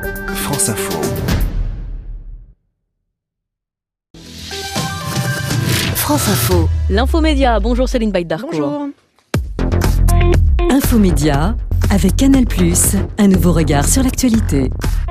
France Info. France Info. L'infomédia. Bonjour Céline Baïdarcourt. Bonjour. Infomédia avec Canal+, un nouveau regard sur l'actualité.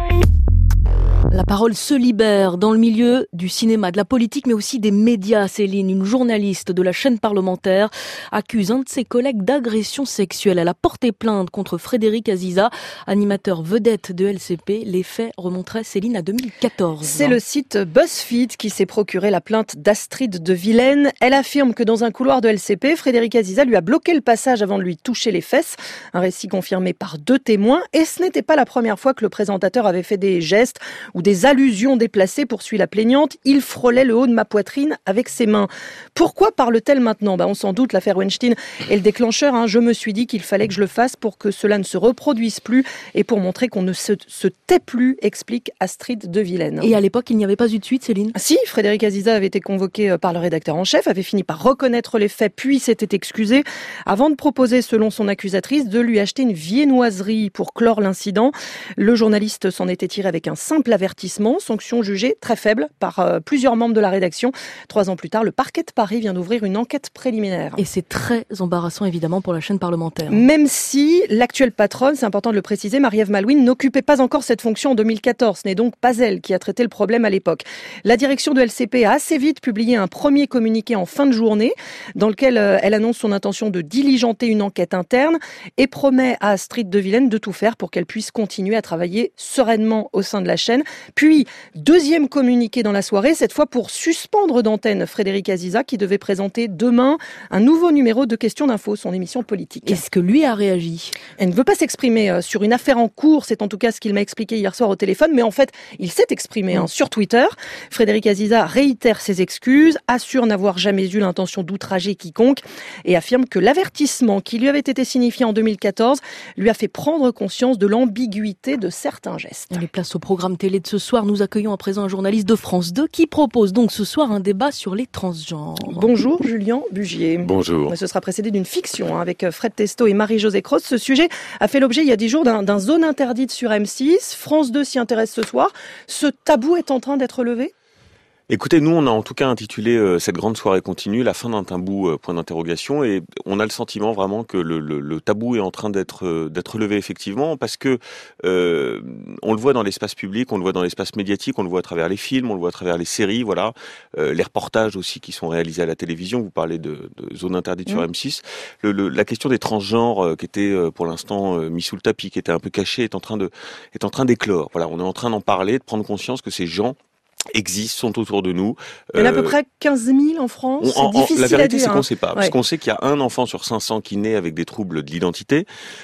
La parole se libère dans le milieu du cinéma, de la politique, mais aussi des médias. Céline, une journaliste de la chaîne parlementaire, accuse un de ses collègues d'agression sexuelle. Elle a porté plainte contre Frédéric Aziza, animateur vedette de LCP. Les faits remonteraient, Céline, à 2014. C'est le site BuzzFeed qui s'est procuré la plainte d'Astrid de Vilaine. Elle affirme que dans un couloir de LCP, Frédéric Aziza lui a bloqué le passage avant de lui toucher les fesses. Un récit confirmé par 2 témoins. Et ce n'était pas la première fois que le présentateur avait fait des gestes ou des allusions déplacées, poursuit la plaignante. Il frôlait le haut de ma poitrine avec ses mains. Pourquoi parle-t-elle maintenant ? On s'en doute, l'affaire Weinstein est le déclencheur. Je me suis dit qu'il fallait que je le fasse pour que cela ne se reproduise plus et pour montrer qu'on ne se tait plus, explique Astrid de Vilaine. Et à l'époque, il n'y avait pas eu de suite, Céline ? Si, Frédéric Aziza avait été convoqué par le rédacteur en chef, avait fini par reconnaître les faits, puis s'était excusé, avant de proposer, selon son accusatrice, de lui acheter une viennoiserie pour clore l'incident. Le journaliste s'en était tiré avec un simple avertissement, sanction jugée très faible par plusieurs membres de la rédaction. 3 ans plus tard, le parquet de Paris vient d'ouvrir une enquête préliminaire. Et c'est très embarrassant, évidemment, pour la chaîne parlementaire. Même si l'actuelle patronne, c'est important de le préciser, Marie-Ève Malouine, n'occupait pas encore cette fonction en 2014. Ce n'est donc pas elle qui a traité le problème à l'époque. La direction de LCP a assez vite publié un premier communiqué en fin de journée, dans lequel elle annonce son intention de diligenter une enquête interne et promet à Astrid de Vilaine de tout faire pour qu'elle puisse continuer à travailler sereinement au sein de la chaîne. Puis, deuxième communiqué dans la soirée, cette fois pour suspendre d'antenne Frédéric Aziza, qui devait présenter demain un nouveau numéro de Questions d'info, son émission politique. Est-ce que lui a réagi ? Elle ne veut pas s'exprimer sur une affaire en cours, c'est en tout cas ce qu'il m'a expliqué hier soir au téléphone, mais en fait, il s'est exprimé sur Twitter. Frédéric Aziza réitère ses excuses, assure n'avoir jamais eu l'intention d'outrager quiconque et affirme que l'avertissement qui lui avait été signifié en 2014 lui a fait prendre conscience de l'ambiguïté de certains gestes. Les places au programme télé de ce soir, nous accueillons à présent un journaliste de France 2 qui propose donc ce soir un débat sur les transgenres. Bonjour Julien Bugier. Bonjour. Ce sera précédé d'une fiction avec Fred Testo et Marie-Josée Cross. Ce sujet a fait l'objet il y a 10 jours d'un zone interdite sur M6. France 2 s'y intéresse ce soir. Ce tabou est en train d'être levé ? Écoutez, nous on a en tout cas intitulé cette grande soirée continue la fin d'un tabou, point d'interrogation, et on a le sentiment vraiment que le tabou est en train d'être levé effectivement, parce que on le voit dans l'espace public, on le voit dans l'espace médiatique, on le voit à travers les films, on le voit à travers les séries, voilà, les reportages aussi qui sont réalisés à la télévision. Vous parlez de zone interdite sur M6. La question des transgenres qui était pour l'instant mis sous le tapis, qui était un peu caché, est en train d'éclore. Voilà, on est en train d'en parler, de prendre conscience que ces gens existent, sont autour de nous. Il y en a à peu près 15 000 en France. C'est difficile la vérité, à dire, c'est qu'on ne sait pas. Parce Ouais. qu'on sait qu'il y a un enfant sur 500 qui naît avec des troubles de l'identité.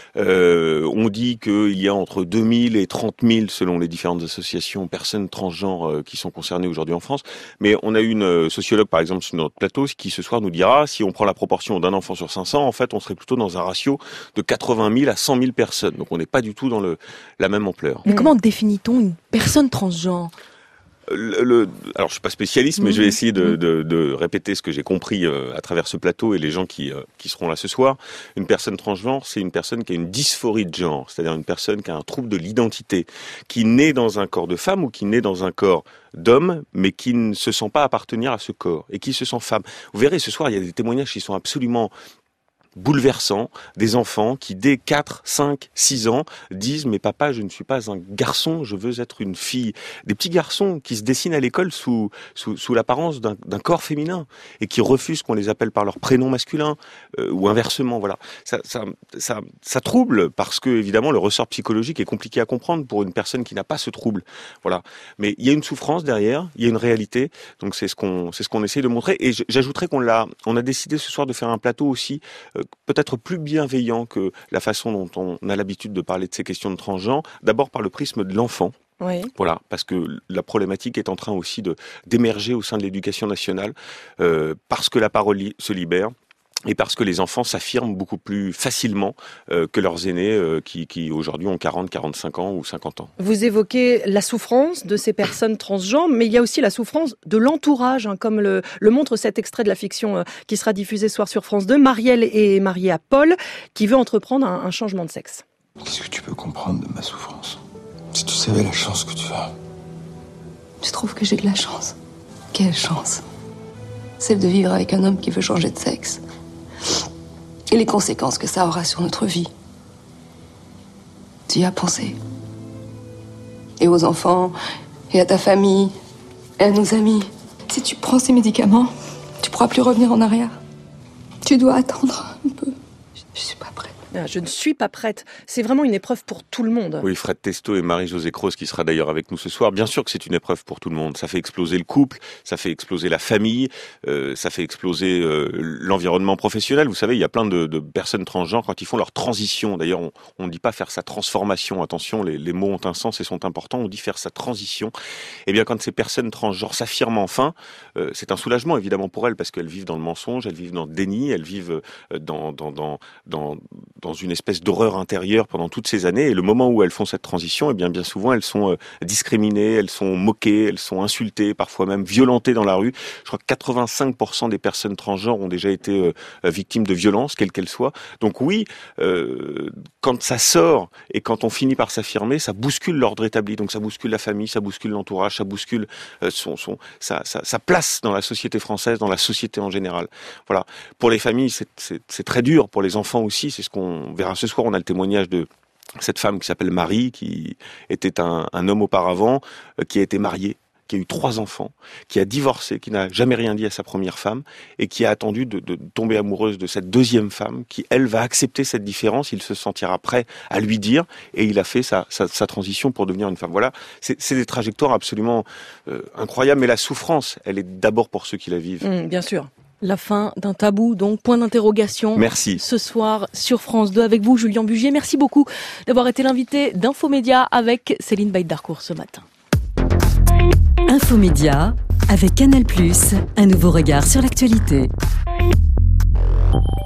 On dit qu'il y a entre 2000 et 30 000, selon les différentes associations, personnes transgenres qui sont concernées aujourd'hui en France. Mais on a une sociologue, par exemple, sur notre plateau, qui ce soir nous dira, si on prend la proportion d'un enfant sur 500, en fait, on serait plutôt dans un ratio de 80 000 à 100 000 personnes. Donc on n'est pas du tout dans la même ampleur. Mais comment définit-on une personne transgenre ? Alors je suis pas spécialiste, mais je vais essayer de répéter ce que j'ai compris à travers ce plateau et les gens qui seront là ce soir. Une personne transgenre, c'est une personne qui a une dysphorie de genre, c'est-à-dire une personne qui a un trouble de l'identité, qui naît dans un corps de femme ou qui naît dans un corps d'homme, mais qui ne se sent pas appartenir à ce corps et qui se sent femme. Vous verrez ce soir, il y a des témoignages qui sont absolument bouleversant, des enfants qui dès 4, 5, 6 ans disent « mais papa, je ne suis pas un garçon, je veux être une fille ». Des petits garçons qui se dessinent à l'école sous l'apparence d'un corps féminin et qui refusent qu'on les appelle par leur prénom masculin ou inversement. Voilà, ça trouble parce que évidemment le ressort psychologique est compliqué à comprendre pour une personne qui n'a pas ce trouble. Voilà, mais il y a une souffrance derrière, il y a une réalité. Donc c'est ce qu'on essaie de montrer. Et j'ajouterais qu'on a décidé ce soir de faire un plateau aussi peut-être plus bienveillant que la façon dont on a l'habitude de parler de ces questions de transgenre, d'abord par le prisme de l'enfant. Oui. Voilà, parce que la problématique est en train aussi d'émerger au sein de l'éducation nationale, parce que la parole se libère. Et parce que les enfants s'affirment beaucoup plus facilement que leurs aînés qui aujourd'hui ont 40, 45 ans ou 50 ans. Vous évoquez la souffrance de ces personnes transgenres, mais il y a aussi la souffrance de l'entourage, comme le montre cet extrait de la fiction qui sera diffusé ce soir sur France 2. Marielle est mariée à Paul, qui veut entreprendre un changement de sexe. Qu'est-ce que tu peux comprendre de ma souffrance ? Si tu savez la chance que tu as. Je trouve que j'ai de la chance. Quelle chance. Celle de vivre avec un homme qui veut changer de sexe. Et les conséquences que ça aura sur notre vie. Tu y as pensé. Et aux enfants, et à ta famille, et à nos amis. Si tu prends ces médicaments, tu pourras plus revenir en arrière. Tu dois attendre un peu. Je suis pas prête. Je ne suis pas prête. C'est vraiment une épreuve pour tout le monde. Oui, Fred Testo et Marie-Josée Croze, qui sera d'ailleurs avec nous ce soir. Bien sûr que c'est une épreuve pour tout le monde. Ça fait exploser le couple, ça fait exploser la famille, ça fait exploser l'environnement professionnel. Vous savez, il y a plein de personnes transgenres quand ils font leur transition. D'ailleurs, on ne dit pas faire sa transformation. Attention, les mots ont un sens et sont importants. On dit faire sa transition. Eh bien, quand ces personnes transgenres s'affirment enfin, c'est un soulagement évidemment pour elles parce qu'elles vivent dans le mensonge, elles vivent dans le déni, elles vivent dans une espèce d'horreur intérieure pendant toutes ces années. Et le moment où elles font cette transition, eh bien souvent elles sont discriminées, elles sont moquées, elles sont insultées, parfois même violentées dans la rue. Je crois que 85% des personnes transgenres ont déjà été victimes de violences, quelles qu'elles soient. Donc oui, quand ça sort et quand on finit par s'affirmer, ça bouscule l'ordre établi. Donc ça bouscule la famille, ça bouscule l'entourage, ça bouscule sa place dans la société française, dans la société en général. Voilà. Pour les familles, c'est très dur. Pour les enfants aussi, c'est ce qu'on verra ce soir. On a le témoignage de cette femme qui s'appelle Marie, qui était un homme auparavant, qui a été marié, qui a eu 3 enfants, qui a divorcé, qui n'a jamais rien dit à sa première femme et qui a attendu de tomber amoureuse de cette deuxième femme qui, elle, va accepter cette différence. Il se sentira prêt à lui dire et il a fait sa transition pour devenir une femme. Voilà, c'est des trajectoires absolument incroyables, mais la souffrance, elle est d'abord pour ceux qui la vivent. Bien sûr. La fin d'un tabou, donc point d'interrogation. Merci. Ce soir sur France 2 avec vous, Julien Bugier. Merci beaucoup d'avoir été l'invité d'Infomédia avec Céline Baïdarcourt ce matin. Infomédia avec Canal+, un nouveau regard sur l'actualité.